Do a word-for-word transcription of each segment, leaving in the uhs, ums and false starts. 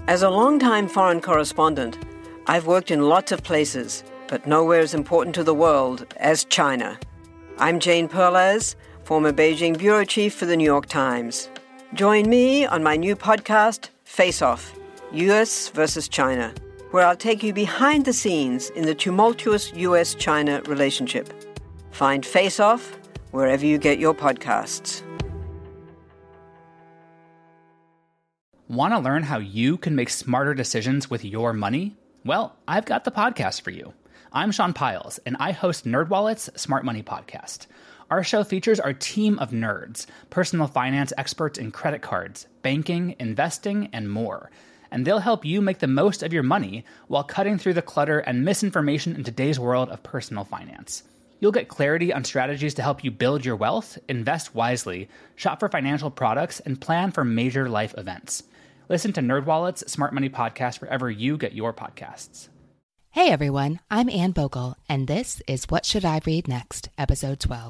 As a longtime foreign correspondent, I've worked in lots of places, but nowhere as important to the world as China. I'm Jane Perlez, former Beijing bureau chief for the New York Times. Join me on my new podcast, Face Off, U S versus China, where I'll take you behind the scenes in the tumultuous U S China relationship. Find Face Off wherever you get your podcasts. Want to learn how you can make smarter decisions with your money? Well, I've got the podcast for you. I'm Sean Piles, and I host NerdWallet's Smart Money Podcast. Our show features our team of nerds, personal finance experts in credit cards, banking, investing, and more. And they'll help you make the most of your money while cutting through the clutter and misinformation in today's world of personal finance. You'll get clarity on strategies to help you build your wealth, invest wisely, shop for financial products, and plan for major life events. Listen to NerdWallet's Smart Money Podcast wherever you get your podcasts. Hey everyone, I'm Ann Bogle, and this is What Should I Read Next, Episode twelve.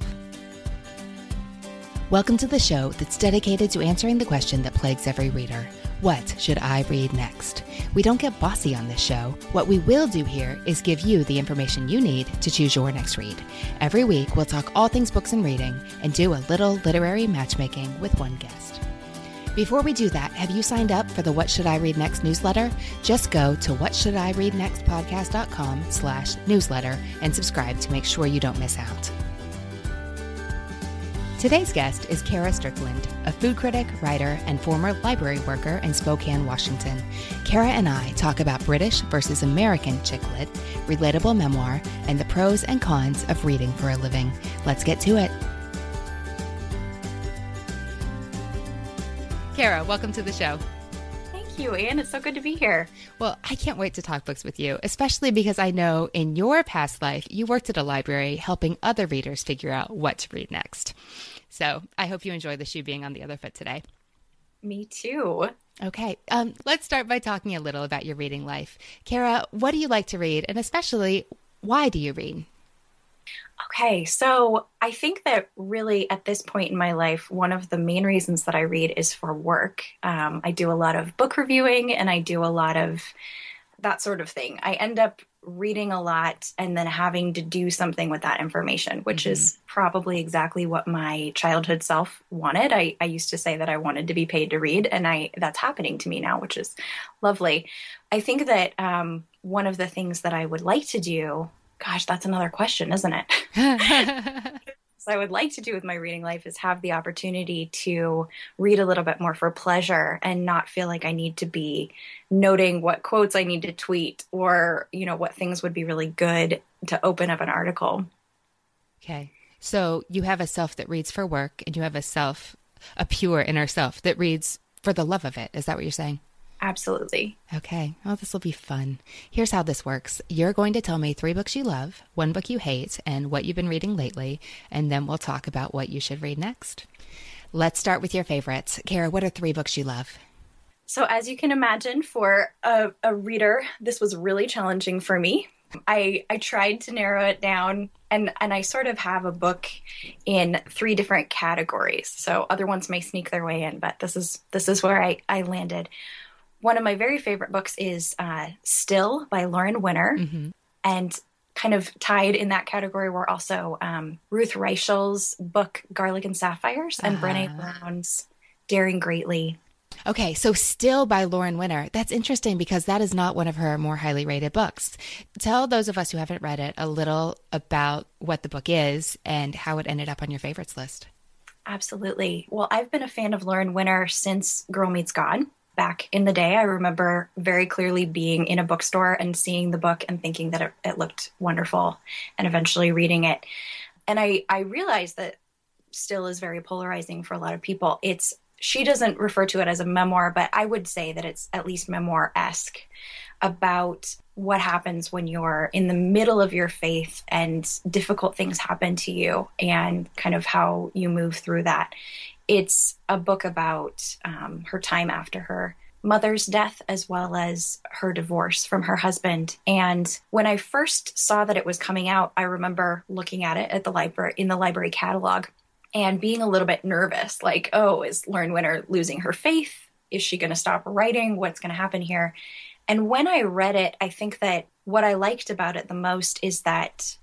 Welcome to the show that's dedicated to answering the question that plagues every reader. What should I read next? We don't get bossy on this show. What we will do here is give you the information you need to choose your next read. Every week, we'll talk all things books and reading and do a little literary matchmaking with one guest. Before we do that, have you signed up for the What Should I Read Next newsletter? Just go to whatshouldireadnextpodcast.com slash newsletter and subscribe to make sure you don't miss out. Today's guest is Kara Strickland, a food critic, writer, and former library worker in Spokane, Washington. Kara and I talk about British versus American chick lit, relatable memoir, and the pros and cons of reading for a living. Let's get to it. Kara, welcome to the show. Thank you, Anne. It's so good to be here. Well, I can't wait to talk books with you, especially because I know in your past life, you worked at a library helping other readers figure out what to read next. So I hope you enjoy the shoe being on the other foot today. Me too. Okay, um, let's start by talking a little about your reading life. Kara, what do you like to read? And especially, why do you read? Okay, so I think that really at this point in my life, one of the main reasons that I read is for work. Um, I do a lot of book reviewing and I do a lot of that sort of thing. I end up reading a lot and then having to do something with that information, which mm-hmm. is probably exactly what my childhood self wanted. I, I used to say that I wanted to be paid to read, and I that's happening to me now, which is lovely. I think that um, one of the things that I would like to do, gosh, that's another question, isn't it? So I would like to do with my reading life is have the opportunity to read a little bit more for pleasure and not feel like I need to be noting what quotes I need to tweet or, you know, what things would be really good to open up an article. Okay. So you have a self that reads for work and you have a self, a pure inner self that reads for the love of it. Is that what you're saying? Absolutely. Okay. Well, this will be fun. Here's how this works. You're going to tell me three books you love, one book you hate, and what you've been reading lately, and then we'll talk about what you should read next. Let's start with your favorites. Kara, what are three books you love? So as you can imagine, for a, a reader, this was really challenging for me. I, I tried to narrow it down, and, and I sort of have a book in three different categories. So other ones may sneak their way in, but this is this is where I, I landed. One of my very favorite books is uh, Still by Lauren Winner. Mm-hmm. And kind of tied in that category were also um, Ruth Reichel's book, Garlic and Sapphires, and uh. Brené Brown's Daring Greatly. Okay, so Still by Lauren Winner. That's interesting because that is not one of her more highly rated books. Tell those of us who haven't read it a little about what the book is and how it ended up on your favorites list. Absolutely. Well, I've been a fan of Lauren Winner since Girl Meets God. Back in the day, I remember very clearly being in a bookstore and seeing the book and thinking that it, it looked wonderful and eventually reading it. And I, I realized that Still is very polarizing for a lot of people. It's she doesn't refer to it as a memoir, but I would say that it's at least memoir-esque about what happens when you're in the middle of your faith and difficult things happen to you and kind of how you move through that. It's a book about um, her time after her mother's death, as well as her divorce from her husband. And when I first saw that it was coming out, I remember looking at it at the library in the library catalog and being a little bit nervous, like, oh, is Lauren Winner losing her faith? is she going to stop writing? What's going to happen here? And when I read it, I think that what I liked about it the most is that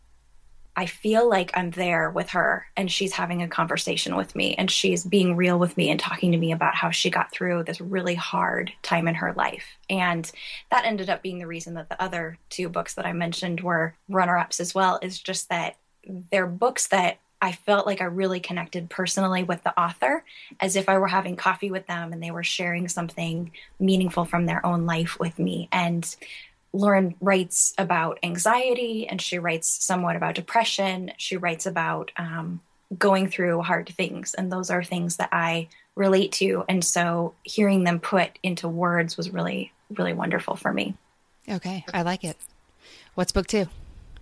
I feel like I'm there with her and she's having a conversation with me and she's being real with me and talking to me about how she got through this really hard time in her life. And that ended up being the reason that the other two books that I mentioned were runner-ups as well, is just that they're books that I felt like I really connected personally with the author, as if I were having coffee with them and they were sharing something meaningful from their own life with me. And Lauren writes about anxiety, and she writes somewhat about depression. She writes about um, going through hard things, and those are things that I relate to. And so hearing them put into words was really, really wonderful for me. Okay, I like it. What's book two?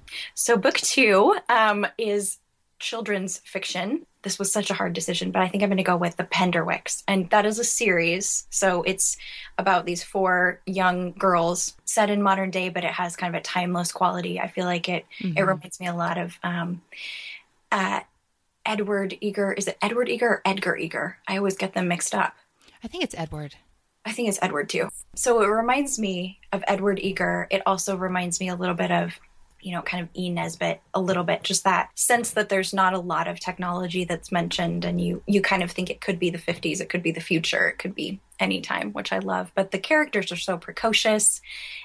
So book two um, is children's fiction. This was such a hard decision, but I think I'm going to go with The Penderwicks. And that is a series. So it's about these four young girls set in modern day, but it has kind of a timeless quality. I feel like it, mm-hmm. it reminds me a lot of um, uh, Edward Eger. Is it Edward Eger or Edgar Eger? I always get them mixed up. I think it's Edward. I think it's Edward too. So it reminds me of Edward Eger. It also reminds me a little bit of, you know, kind of E. Nesbit a little bit, just that sense that there's not a lot of technology that's mentioned, and you you kind of think it could be the fifties, it could be the future, it could be any time, which I love. But the characters are so precocious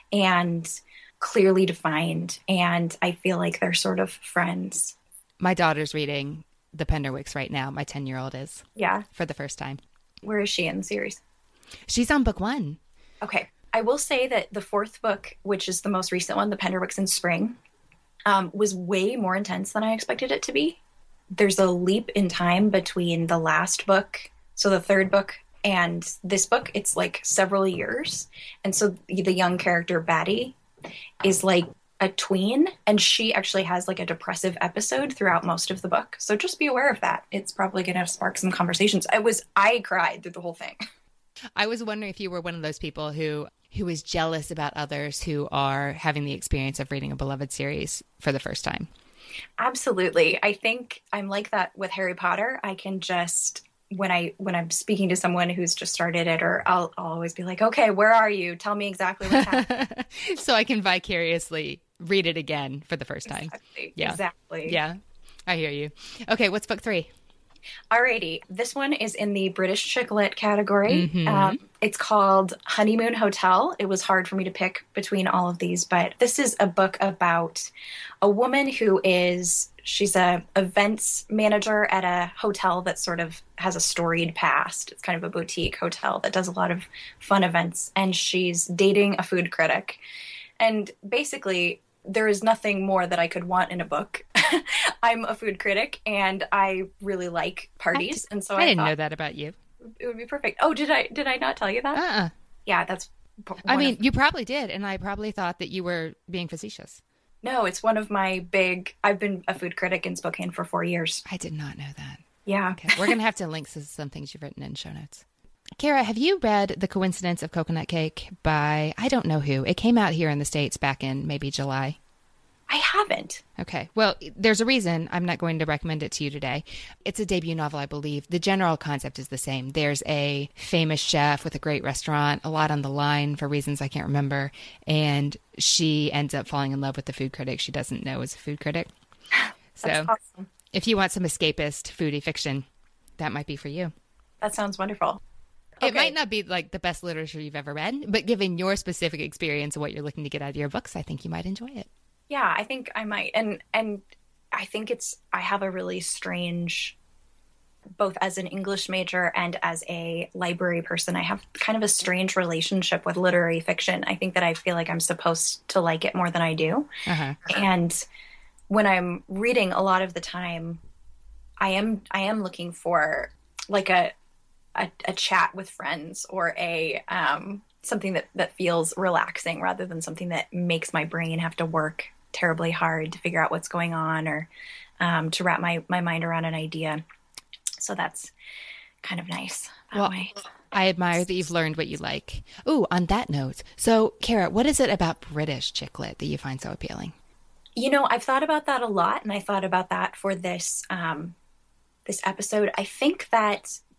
and clearly defined, and I feel like they're sort of friends. My daughter's reading The Penderwicks right now. My ten-year-old is. Yeah. For the first time. Where is she in the series? She's on book one. Okay. I will say that the fourth book, which is the most recent one, The Penderwicks in Spring, um, was way more intense than I expected it to be. There's a leap in time between the last book, so the third book, and this book. It's like several years. And so the young character, Batty, is like a tween, and she actually has like a depressive episode throughout most of the book. So just be aware of that. It's probably going to spark some conversations. I was, I cried through the whole thing. I was wondering if you were one of those people who who is jealous about others who are having the experience of reading a beloved series for the first time. Absolutely. I think I'm like that with Harry Potter. I can just, when I when I'm speaking to someone who's just started it, or I'll, I'll always be like, okay, where are you? Tell me exactly what's happening. So I can vicariously read it again for the first time. Exactly. Yeah. Exactly. Yeah. I hear you. Okay, what's book three? Alrighty. This one is in the British chick lit category. Mm-hmm. Um, it's called Honeymoon Hotel. It was hard for me to pick between all of these, but this is a book about a woman who is, she's a events manager at a hotel that sort of has a storied past. It's kind of a boutique hotel that does a lot of fun events, and she's dating a food critic. And basically, there is nothing more that I could want in a book. I'm a food critic, and I really like parties, and so I, I didn't thought know that about you. it would be perfect. Oh, did I? Did I not tell you that? Uh-uh. Yeah, that's. I mean, of, you probably did, and I probably thought that you were being facetious. No, it's one of my big. I've been a food critic in Spokane for four years. I did not know that. Yeah. Okay, we're gonna have to link to some things you've written in show notes. Kara, have you read The Coincidence of Coconut Cake by I don't know who? It came out here in the States back in maybe July. I haven't. Okay. Well, there's a reason I'm not going to recommend it to you today. It's a debut novel, I believe. The general concept is the same. There's a famous chef with a great restaurant, a lot on the line for reasons I can't remember, and she ends up falling in love with the food critic she doesn't know is a food critic. So That's awesome. If you want some escapist foodie fiction, that might be for you. That sounds wonderful. It Okay. might not be like the best literature you've ever read, but given your specific experience and what you're looking to get out of your books, I think you might enjoy it. Yeah, I think I might. And and I think it's, I have a really strange, both as an English major and as a library person, I have kind of a strange relationship with literary fiction. I think that I feel like I'm supposed to like it more than I do. Uh-huh. And when I'm reading, a lot of the time, I am I am looking for like a a, a chat with friends, or a um, something that, that feels relaxing rather than something that makes my brain have to work terribly hard to figure out what's going on, or um, to wrap my, my mind around an idea. So that's kind of nice. That Well, way. I admire that you've learned what you like. Ooh, on that note, so Kara, what is it about British chick lit that you find so appealing? You know, I've thought about that a lot, and I thought about that for this um, this episode. I think that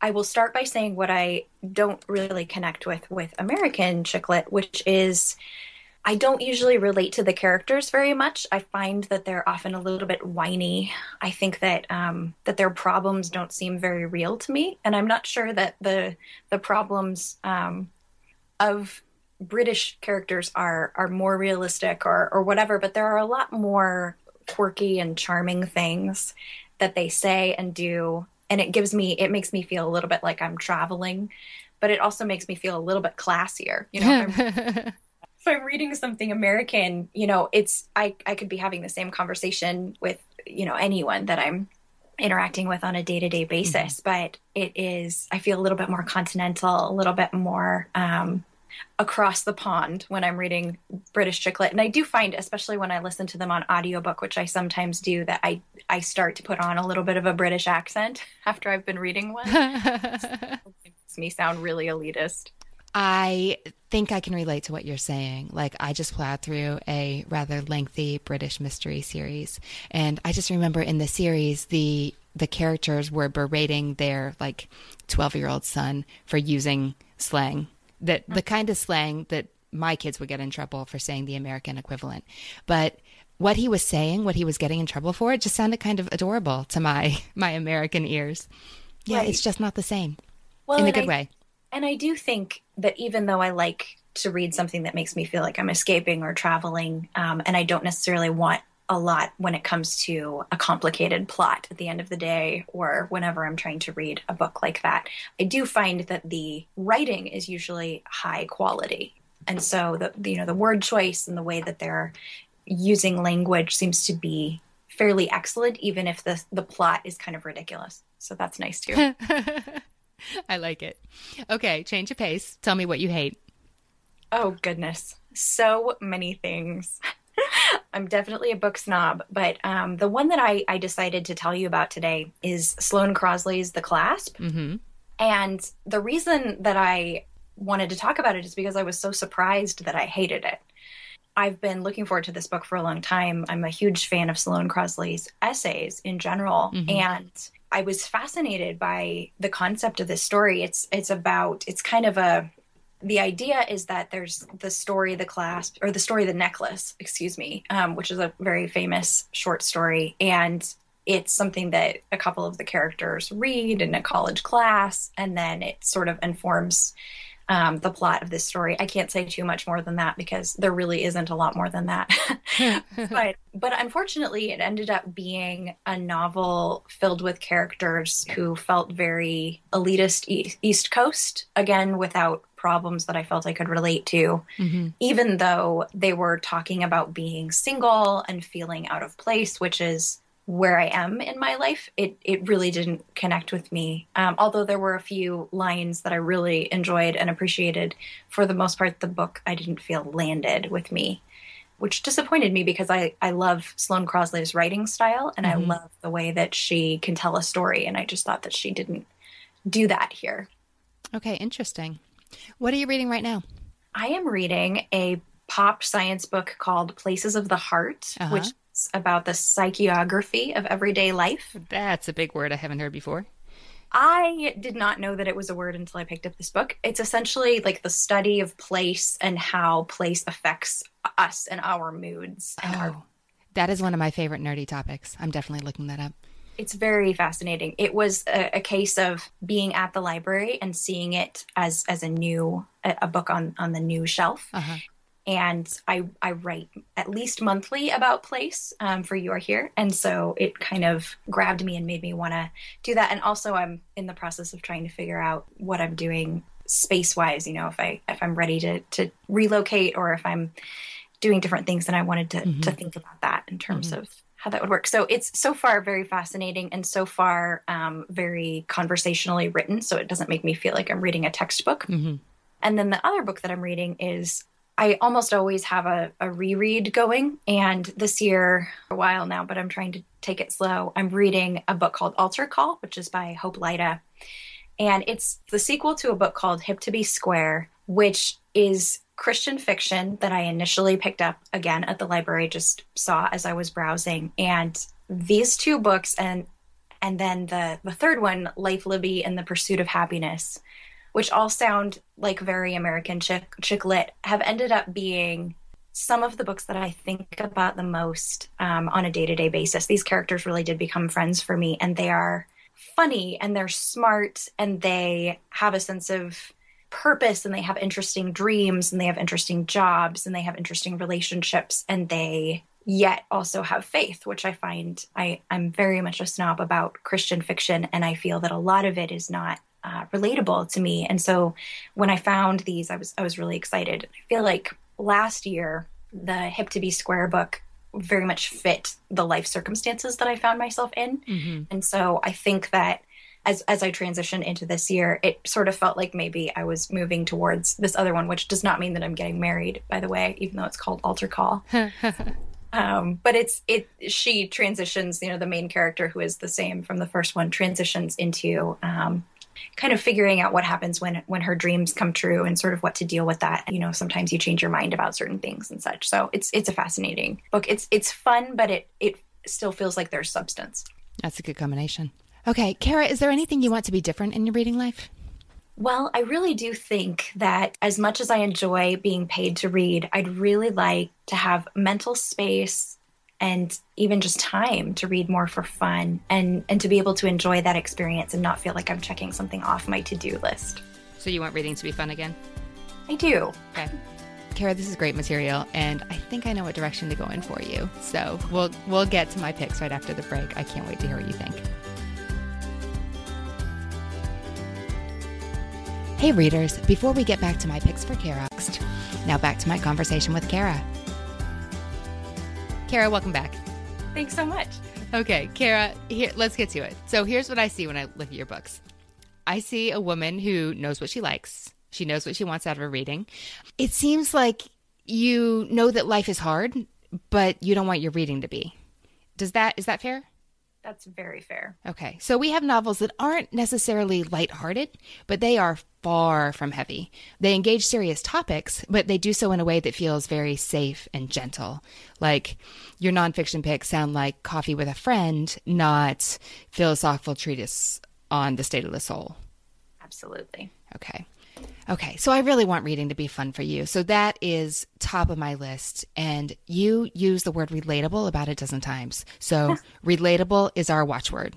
I will start by saying what I don't really connect with with American chick lit, which is I don't usually relate to the characters very much. I find that they're often a little bit whiny. I think that um, that their problems don't seem very real to me, and I'm not sure that the the problems um, of British characters are are more realistic or or whatever. But there are a lot more quirky and charming things that they say and do, and it gives me it makes me feel a little bit like I'm traveling, but it also makes me feel a little bit classier. You know. If I'm, if I'm reading something American, you know, it's I I could be having the same conversation with, you know, anyone that I'm interacting with on a day-to-day basis, mm-hmm. but it is I feel a little bit more continental, a little bit more um, across the pond when I'm reading British chick lit. And I do find, especially when I listen to them on audiobook, which I sometimes do, that I I start to put on a little bit of a British accent after I've been reading one. It makes me sound really elitist. I think I can relate to what you're saying. Like, I just plowed through a rather lengthy British mystery series. And I just remember in the series, the the characters were berating their, like, twelve-year-old son for using slang. That the kind of slang that my kids would get in trouble for saying the American equivalent. But what he was saying, what he was getting in trouble for, it just sounded kind of adorable to my, my American ears. Yeah, right. It's just not the same. Well, in a good I- way. And I do think that even though I like to read something that makes me feel like I'm escaping or traveling, um, and I don't necessarily want a lot when it comes to a complicated plot at the end of the day or whenever I'm trying to read a book like that, I do find that the writing is usually high quality. And so the, the you know, the word choice and the way that they're using language seems to be fairly excellent, even if the the plot is kind of ridiculous. So that's nice too. I like it. Okay, change of pace. Tell me what you hate. Oh, goodness. So many things. I'm definitely a book snob, but um, the one that I, I decided to tell you about today is Sloane Crosley's The Clasp. Mm-hmm. And the reason that I wanted to talk about it is because I was so surprised that I hated it. I've been looking forward to this book for a long time. I'm a huge fan of Sloane Crosley's essays in general. Mm-hmm. And I was fascinated by the concept of this story. It's it's about, it's kind of a, the idea is that there's the story, The Clasp, or the story, The Necklace, excuse me, um, which is a very famous short story. And it's something that a couple of the characters read in a college class, and then it sort of informs Um, the plot of this story. I can't say too much more than that because there really isn't a lot more than that. but but unfortunately, it ended up being a novel filled with characters who felt very elitist e- East Coast, again, without problems that I felt I could relate to, mm-hmm. even though they were talking about being single and feeling out of place, which is where I am in my life. It it really didn't connect with me. Um, although there were a few lines that I really enjoyed and appreciated, for the most part, the book I didn't feel landed with me, which disappointed me because I, I love Sloane Crosley's writing style, and mm-hmm. I love the way that she can tell a story. And I just thought that she didn't do that here. Okay, interesting. What are you reading right now? I am reading a pop science book called Places of the Heart, uh-huh. which about the psychography of everyday life. That's a big word I haven't heard before. I did not know that it was a word until I picked up this book. It's essentially like the study of place and how place affects us and our moods. And oh, our... that is one of my favorite nerdy topics. I'm definitely looking that up. It's very fascinating. It was a, a case of being at the library and seeing it as as a new, a, a book on, on the new shelf. Uh-huh. And I, I write at least monthly about place um, for You Are Here. And so it kind of grabbed me and made me want to do that. And also I'm in the process of trying to figure out what I'm doing space-wise, you know, if, I, if I'm ready to, to relocate or if I'm doing different things. And I wanted to, mm-hmm. to think about that in terms mm-hmm. of how that would work. So it's so far very fascinating and so far um, very conversationally written. So it doesn't make me feel like I'm reading a textbook. Mm-hmm. And then the other book that I'm reading is, I almost always have a, a reread going. And this year, a while now, but I'm trying to take it slow. I'm reading a book called Altar Call, which is by Hope Lyda. And it's the sequel to a book called Hip to Be Square, which is Christian fiction that I initially picked up again at the library, just saw as I was browsing. And these two books and and then the, the third one, Life, Libby, and the Pursuit of Happiness, which all sound like very American chick, chick lit, have ended up being some of the books that I think about the most um, on a day-to-day basis. These characters really did become friends for me, and they are funny, and they're smart, and they have a sense of purpose, and they have interesting dreams, and they have interesting jobs, and they have interesting relationships, and they yet also have faith, which I find I, I'm very much a snob about Christian fiction, and I feel that a lot of it is not uh, relatable to me. And so when I found these, I was I was really excited. I feel like last year, the Hip to Be Square book very much fit the life circumstances that I found myself in. Mm-hmm. And so I think that as as I transitioned into this year, it sort of felt like maybe I was moving towards this other one, which does not mean that I'm getting married, by the way, even though it's called Altar Call. um, but it's it she transitions, you know, the main character, who is the same from the first one, transitions into um, kind of figuring out what happens when when her dreams come true and sort of what to deal with that. You know, sometimes you change your mind about certain things and such. So it's it's a fascinating book. It's it's fun, but it it still feels like there's substance. That's a good combination. Okay, Kara, is there anything you want to be different in your reading life? Well, I really do think that as much as I enjoy being paid to read, I'd really like to have mental space and even just time to read more for fun, and, and to be able to enjoy that experience and not feel like I'm checking something off my to-do list. So you want reading to be fun again? I do. Okay. Kara, this is great material, and I think I know what direction to go in for you. So we'll we'll get to my picks right after the break. I can't wait to hear what you think. Hey readers, before we get back to my picks for Kara, now back to my conversation with Kara. Kara, welcome back. Thanks so much. Okay, Kara, here, let's get to it. So here's what I see when I look at your books. I see a woman who knows what she likes. She knows what she wants out of her reading. It seems like you know that life is hard, but you don't want your reading to be. Does that, is that fair? That's very fair. Okay. So we have novels that aren't necessarily lighthearted, but they are far from heavy. They engage serious topics, but they do so in a way that feels very safe and gentle. Like your nonfiction picks sound like Coffee with a Friend, not philosophical treatise on the state of the soul. Absolutely. Okay. Okay, so I really want reading to be fun for you. So that is top of my list. And you use the word relatable about a dozen times. So relatable is our watchword.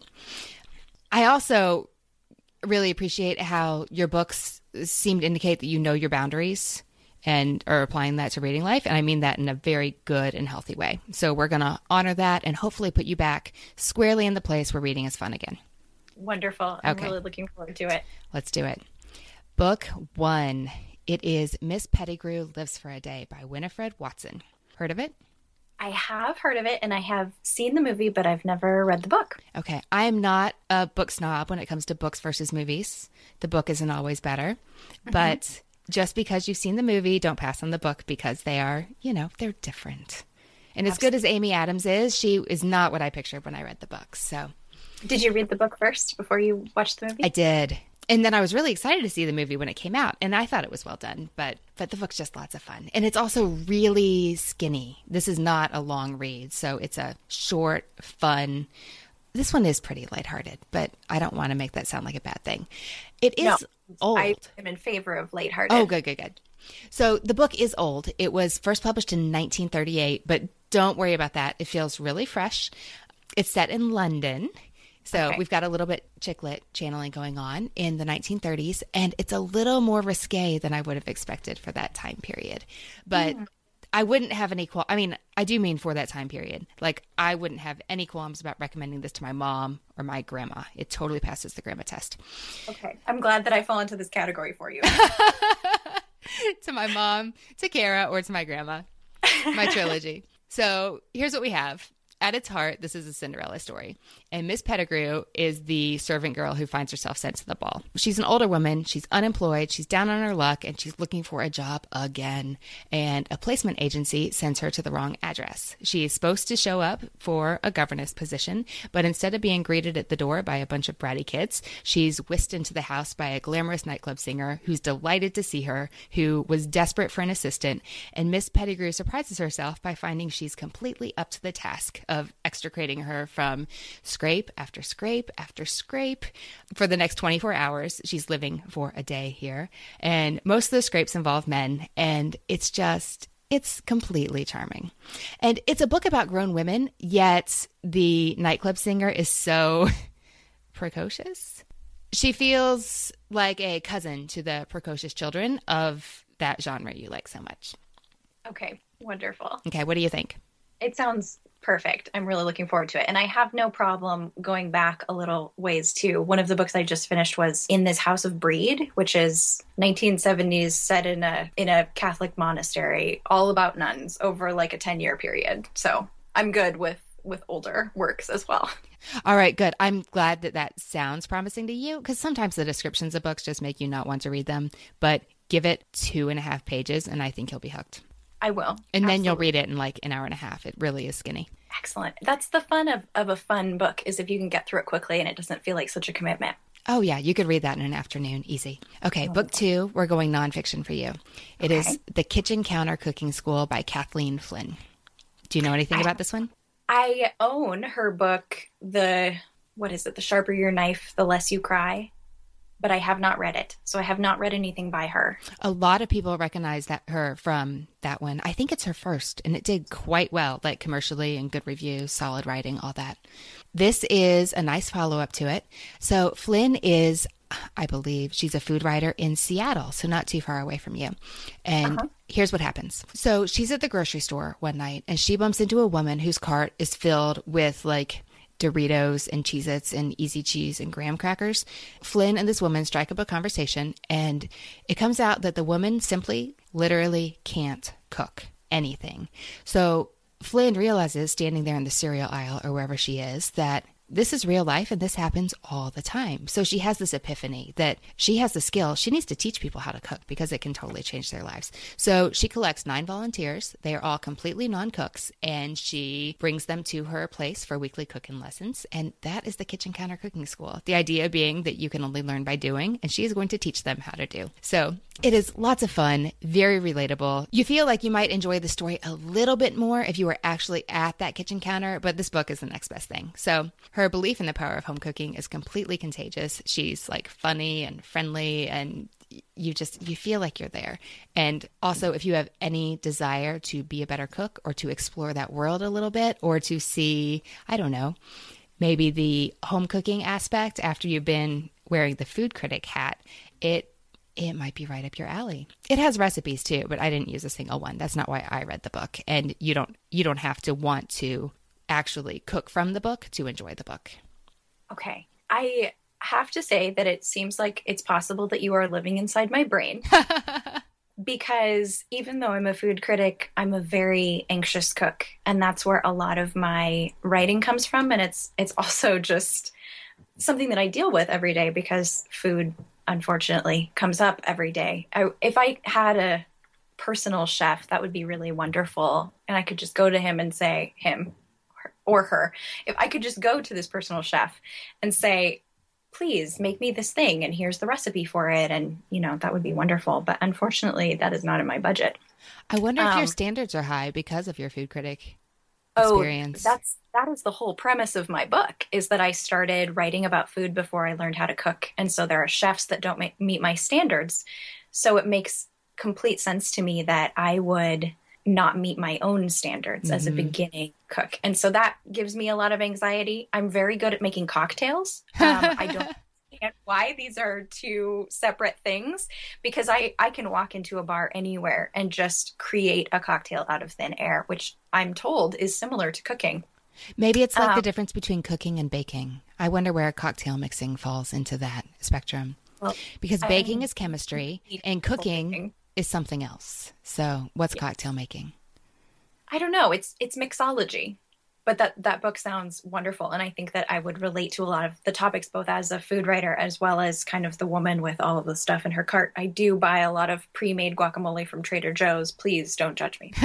I also really appreciate how your books seem to indicate that you know your boundaries and are applying that to reading life. And I mean that in a very good and healthy way. So we're going to honor that and hopefully put you back squarely in the place where reading is fun again. Wonderful. I'm okay. really looking forward to it. Let's do it. Book one. It is Miss Pettigrew Lives for a Day by Winifred Watson. Heard of it? I have heard of it, and I have seen the movie, but I've never read the book. Okay. I am not a book snob when it comes to books versus movies. The book isn't always better. Mm-hmm. But just because you've seen the movie, don't pass on the book because they are, you know, they're different. And as Absolutely. Good as Amy Adams is, she is not what I pictured when I read the book. So, did you read the book first before you watched the movie? I did. And then I was really excited to see the movie when it came out, and I thought it was well done, but but the book's just lots of fun. And it's also really skinny. This is not a long read, so it's a short, fun. This one is pretty lighthearted, but I don't want to make that sound like a bad thing. It is no, old. I am in favor of lighthearted. Oh, good, good, good. So the book is old. It was first published in nineteen thirty-eight, but don't worry about that. It feels really fresh. It's set in London. So okay. We've got a little bit chick lit channeling going on in the nineteen thirties, and it's a little more risque than I would have expected for that time period. But mm. I wouldn't have any qual. I mean, I do mean for that time period. Like, I wouldn't have any qualms about recommending this to my mom or my grandma. It totally passes the grandma test. Okay. I'm glad that I fall into this category for you. To my mom, to Kara, or to my grandma. My trilogy. So here's what we have. At its heart, this is a Cinderella story. And Miss Pettigrew is the servant girl who finds herself sent to the ball. She's an older woman. She's unemployed. She's down on her luck, and she's looking for a job again. And a placement agency sends her to the wrong address. She is supposed to show up for a governess position, but instead of being greeted at the door by a bunch of bratty kids, she's whisked into the house by a glamorous nightclub singer who's delighted to see her, who was desperate for an assistant. And Miss Pettigrew surprises herself by finding she's completely up to the task of extricating her from scrape after scrape after scrape for the next twenty-four hours. She's living for a day here. And most of the scrapes involve men. And it's just, it's completely charming. And it's a book about grown women, yet the nightclub singer is so precocious. She feels like a cousin to the precocious children of that genre you like so much. Okay, wonderful. Okay, what do you think? It sounds perfect. I'm really looking forward to it. And I have no problem going back a little ways too. One of the books I just finished was In This House of Brede, which is nineteen seventies set in a in a Catholic monastery, all about nuns over like a ten-year period. So I'm good with with older works as well. All right, good. I'm glad that that sounds promising to you, because sometimes the descriptions of books just make you not want to read them. But give it two and a half pages and I think you'll be hooked. I will. And Absolutely. Then you'll read it in like an hour and a half. It really is skinny. Excellent. That's the fun of, of a fun book, is if you can get through it quickly and it doesn't feel like such a commitment. Oh, yeah. You could read that in an afternoon. Easy. Okay. Oh. Book two, we're going nonfiction for you. It okay. is The Kitchen Counter Cooking School by Kathleen Flynn. Do you know anything I, about this one? I own her book, the, what is it? The Sharper Your Knife, The Less You Cry. But I have not read it. So I have not read anything by her. A lot of people recognize that her from that one. I think it's her first, and it did quite well, like commercially and good reviews, solid writing, all that. This is a nice follow-up to it. So Flynn is, I believe, she's a food writer in Seattle, so not too far away from you. And uh-huh. here's what happens. So she's at the grocery store one night, and she bumps into a woman whose cart is filled with like Doritos and Cheez-Its and Easy Cheese and graham crackers. Flynn and this woman strike up a conversation, and it comes out that the woman simply, literally can't cook anything. So Flynn realizes, standing there in the cereal aisle or wherever she is, that this is real life and this happens all the time. So she has this epiphany that she has the skill. She needs to teach people how to cook because it can totally change their lives. So she collects nine volunteers. They are all completely non-cooks, and she brings them to her place for weekly cooking lessons. And that is the Kitchen Counter Cooking School. The idea being that you can only learn by doing, and she is going to teach them how to do. So it is lots of fun, very relatable. You feel like you might enjoy the story a little bit more if you were actually at that kitchen counter, but this book is the next best thing. So her belief in the power of home cooking is completely contagious. She's like funny and friendly, and you just, you feel like you're there. And also, if you have any desire to be a better cook or to explore that world a little bit, or to see, I don't know, maybe the home cooking aspect after you've been wearing the food critic hat, it it might be right up your alley. It has recipes too, but I didn't use a single one. That's not why I read the book. And you don't you don't have to want to actually cook from the book to enjoy the book. Okay. I have to say that it seems like it's possible that you are living inside my brain. Because even though I'm a food critic, I'm a very anxious cook. And that's where a lot of my writing comes from. And it's it's also just something that I deal with every day, because food, unfortunately, comes up every day. I, if I had a personal chef, that would be really wonderful. And I could just go to him and say, him or her, if I could just go to this personal chef and say, please make me this thing, and here's the recipe for it. And, you know, that would be wonderful. But unfortunately, that is not in my budget. I wonder if um, your standards are high because of your food critic experience. Oh, that's, that is the whole premise of my book, is that I started writing about food before I learned how to cook. And so there are chefs that don't ma- meet my standards. So it makes complete sense to me that I would not meet my own standards mm-hmm. as a beginning cook. And so that gives me a lot of anxiety. I'm very good at making cocktails. Um, I don't understand why these are two separate things, because I, I can walk into a bar anywhere and just create a cocktail out of thin air, which I'm told is similar to cooking. Maybe it's like um, the difference between cooking and baking. I wonder where cocktail mixing falls into that spectrum. Well, because baking I'm, is chemistry and cooking baking. is something else. So what's yeah. cocktail making? I don't know. It's it's mixology. But that, that book sounds wonderful. And I think that I would relate to a lot of the topics, both as a food writer as well as kind of the woman with all of the stuff in her cart. I do buy a lot of pre-made guacamole from Trader Joe's. Please don't judge me.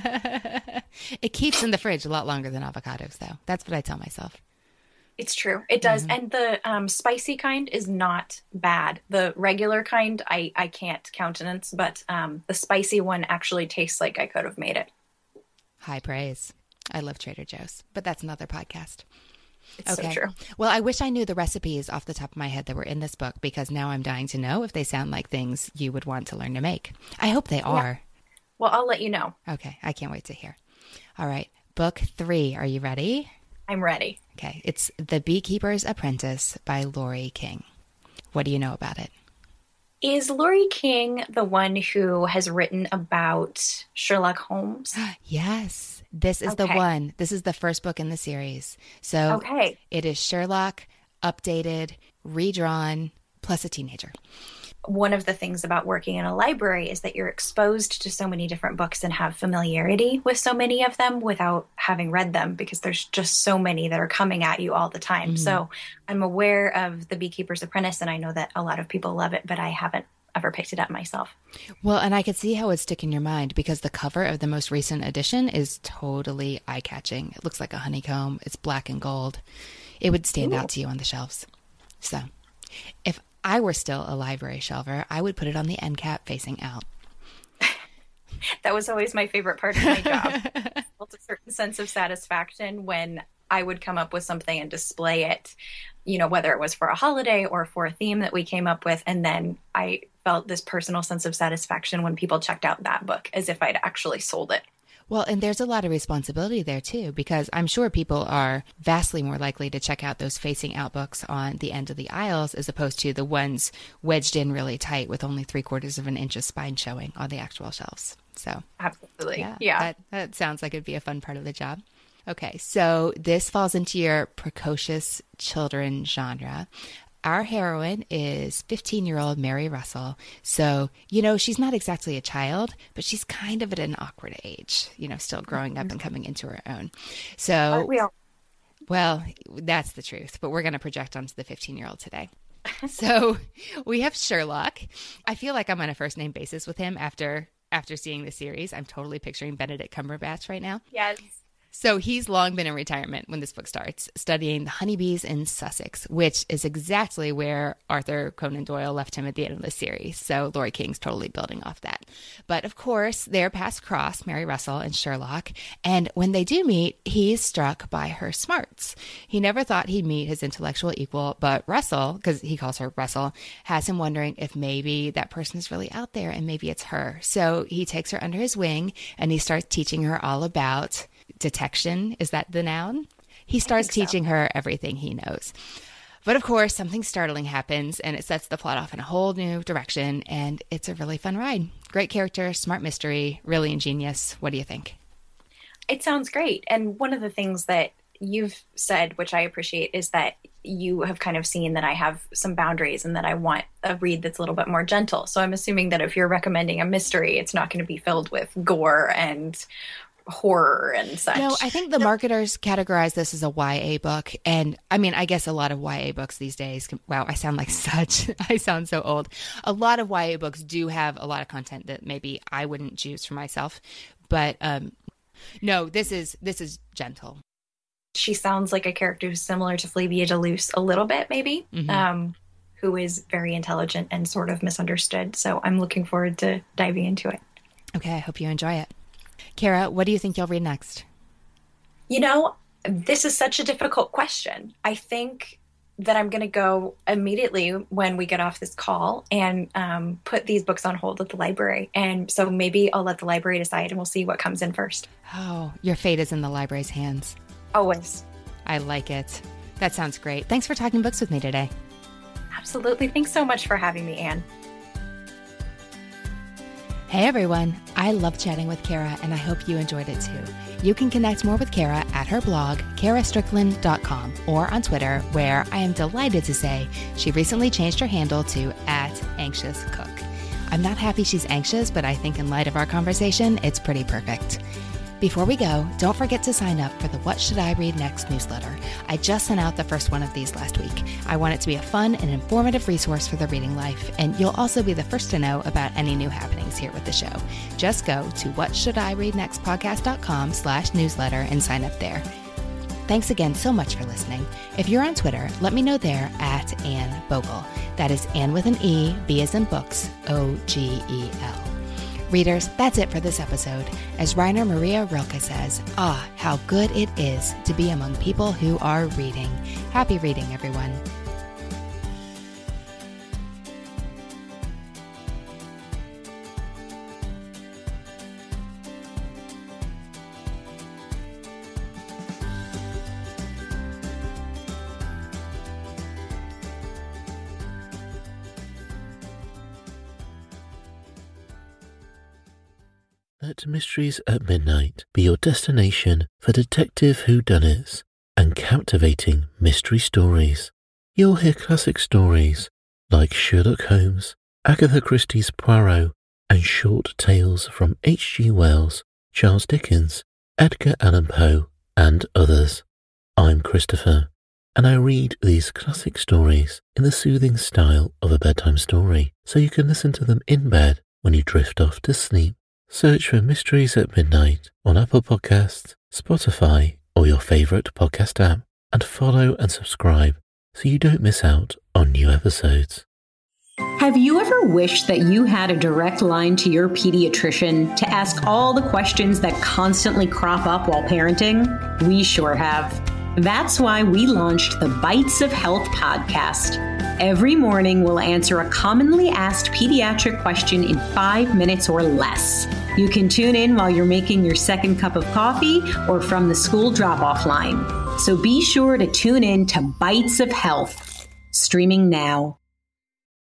It keeps in the fridge a lot longer than avocados, though. That's what I tell myself. It's true. It does. Mm-hmm. And the um, spicy kind is not bad. The regular kind, I, I can't countenance, but um, the spicy one actually tastes like I could have made it. High praise. I love Trader Joe's, but that's another podcast. It's okay. so true. Well, I wish I knew the recipes off the top of my head that were in this book, because now I'm dying to know if they sound like things you would want to learn to make. I hope they are. Yeah. Well, I'll let you know. Okay. I can't wait to hear. All right. Book three. Are you ready? I'm ready. Okay. It's The Beekeeper's Apprentice by Laurie King. What do you know about it? Is Laurie King the one who has written about Sherlock Holmes? Yes. This is okay. the one. This is the first book in the series. So okay. It is Sherlock, updated, redrawn, plus a teenager. One of the things about working in a library is that you're exposed to so many different books and have familiarity with so many of them without having read them, because there's just so many that are coming at you all the time. Mm-hmm. So I'm aware of The Beekeeper's Apprentice, and I know that a lot of people love it, but I haven't ever picked it up myself. Well, and I could see how it'd stick in your mind, because the cover of the most recent edition is totally eye-catching. It looks like a honeycomb. It's black and gold. It would stand Ooh. out to you on the shelves. So if I were still a library shelver, I would put it on the end cap facing out. That was always my favorite part of my job. I felt a certain sense of satisfaction when I would come up with something and display it, you know, whether it was for a holiday or for a theme that we came up with. And then I felt this personal sense of satisfaction when people checked out that book as if I'd actually sold it. Well, and there's a lot of responsibility there, too, because I'm sure people are vastly more likely to check out those facing out books on the end of the aisles as opposed to the ones wedged in really tight with only three quarters of an inch of spine showing on the actual shelves. So absolutely. Yeah. yeah. That, that sounds like it'd be a fun part of the job. Okay, so this falls into your precocious children genre. Our heroine is fifteen-year-old Mary Russell. So, you know, she's not exactly a child, but she's kind of at an awkward age, you know, still growing up and coming into her own. So, Aren't we all? Well, that's the truth, but we're going to project onto the fifteen-year-old today. So we have Sherlock. I feel like I'm on a first-name basis with him after after seeing the series. I'm totally picturing Benedict Cumberbatch right now. Yes. So he's long been in retirement when this book starts, studying the honeybees in Sussex, which is exactly where Arthur Conan Doyle left him at the end of the series. So Laurie King's totally building off that. But of course, their paths cross, Mary Russell and Sherlock. And when they do meet, he's struck by her smarts. He never thought he'd meet his intellectual equal, but Russell, because he calls her Russell, has him wondering if maybe that person is really out there and maybe it's her. So he takes her under his wing and he starts teaching her all about detection. Is that the noun? He starts teaching so. her everything he knows. But of course, something startling happens and it sets the plot off in a whole new direction. And it's a really fun ride. Great character, smart mystery, really ingenious. What do you think? It sounds great. And one of the things that you've said, which I appreciate, is that you have kind of seen that I have some boundaries and that I want a read that's a little bit more gentle. So I'm assuming that if you're recommending a mystery, it's not going to be filled with gore and horror and such. No, I think the marketers categorize this as a Y A book. And I mean, I guess a lot of Y A books these days, can, wow, I sound like such, I sound so old. A lot of Y A books do have a lot of content that maybe I wouldn't choose for myself. But um, no, this is, this is gentle. She sounds like a character who's similar to Flavia de Luce a little bit, maybe, mm-hmm. um, who is very intelligent and sort of misunderstood. So I'm looking forward to diving into it. Okay, I hope you enjoy it. Kara, what do you think you'll read next? You know, this is such a difficult question. I think that I'm going to go immediately when we get off this call and um, put these books on hold at the library. And so maybe I'll let the library decide and we'll see what comes in first. Oh, your fate is in the library's hands. Always. I like it. That sounds great. Thanks for talking books with me today. Absolutely. Thanks so much for having me, Anne. Hey everyone, I love chatting with Kara and I hope you enjoyed it too. You can connect more with Kara at her blog, kara strickland dot com, or on Twitter, where I am delighted to say she recently changed her handle to at anxious cook. I'm not happy she's anxious, but I think in light of our conversation, it's pretty perfect. Before we go, don't forget to sign up for the What Should I Read Next newsletter. I just sent out the first one of these last week. I want it to be a fun and informative resource for the reading life, and you'll also be the first to know about any new happenings here with the show. Just go to whatshouldireadnextpodcast.com slash newsletter and sign up there. Thanks again so much for listening. If you're on Twitter, let me know there at Anne Bogle. That is Anne with an E, B as in books, O G E L. Readers, that's it for this episode. As Rainer Maria Rilke says, ah, how good it is to be among people who are reading. Happy reading, everyone. Let Mysteries at Midnight be your destination for detective whodunits and captivating mystery stories. You'll hear classic stories like Sherlock Holmes, Agatha Christie's Poirot, and short tales from H G Wells, Charles Dickens, Edgar Allan Poe, and others. I'm Christopher, and I read these classic stories in the soothing style of a bedtime story, so you can listen to them in bed when you drift off to sleep. Search for Mysteries at Midnight on Apple Podcasts, Spotify, or your favourite podcast app, and follow and subscribe so you don't miss out on new episodes. Have you ever wished that you had a direct line to your pediatrician to ask all the questions that constantly crop up while parenting? We sure have. That's why we launched the Bites of Health podcast. Every morning, we'll answer a commonly asked pediatric question in five minutes or less. You can tune in while you're making your second cup of coffee or from the school drop-off line. So be sure to tune in to Bites of Health, streaming now.